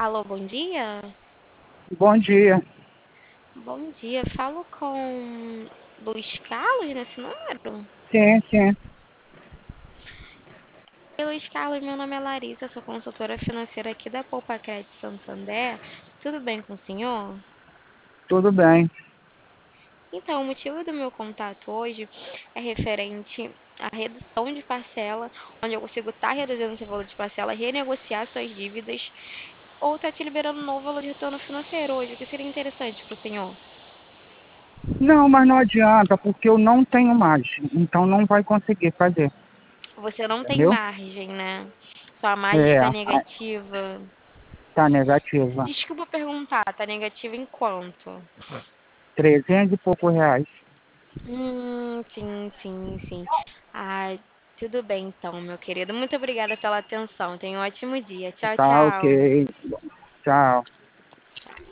Alô, bom dia? Bom dia. Bom dia, falo com Luiz Carlos nesse número? Sim, sim, Oi, Luiz Carlos, meu nome é Larissa, sou consultora financeira aqui da Poupa Crédito Santander. Tudo bem com o senhor? tudo bem. Então, o motivo do meu contato hoje é referente à redução de parcela, onde eu consigo estar reduzindo seu valor de parcela, renegociar suas dívidas ou estar te liberando um novo valor de retorno financeiro hoje, o que seria interessante para o senhor. Não, mas não adianta, porque eu não tenho margem, então não vai conseguir fazer, Você não tem entendeu? margem, né? Sua margem É, está negativa. tá negativa. Desculpa perguntar, tá negativa em quanto? 300 e poucos reais. Sim, sim, sim. Ah, tudo bem então, meu querido. Muito obrigada pela atenção. Tenha um ótimo dia. Tchau, Tá, tchau. ok. Tchau.